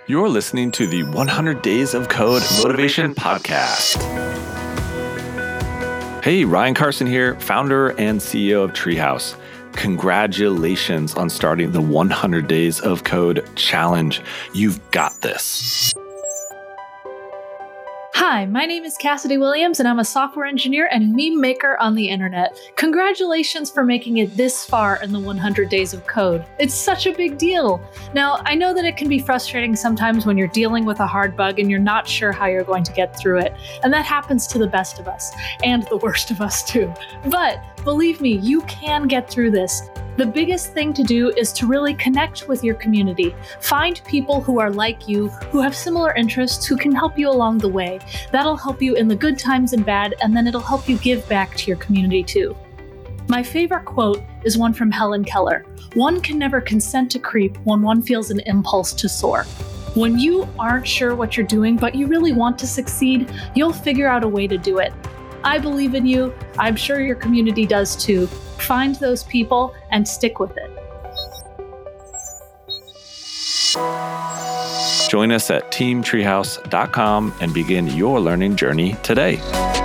You're listening to the 100 Days of Code Motivation Podcast. Hey, Ryan Carson here, founder and CEO of Treehouse. Congratulations on starting the 100 Days of Code Challenge. You've got this. Hi, my name is Cassidy Williams, and I'm a software engineer and meme maker on the internet. Congratulations for making it this far in the 100 Days of Code. It's such a big deal. Now, I know that it can be frustrating sometimes when you're dealing with a hard bug and you're not sure how you're going to get through it. And that happens to the best of us, and the worst of us too. But believe me, you can get through this. The biggest thing to do is to really connect with your community. Find people who are like you, who have similar interests, who can help you along the way. That'll help you in the good times and bad, and then it'll help you give back to your community too. My favorite quote is one from Helen Keller. One can never consent to creep when one feels an impulse to soar. When you aren't sure what you're doing, but you really want to succeed, you'll figure out a way to do it. I believe in you. I'm sure your community does too. Find those people and stick with it. Join us at teamtreehouse.com and begin your learning journey today.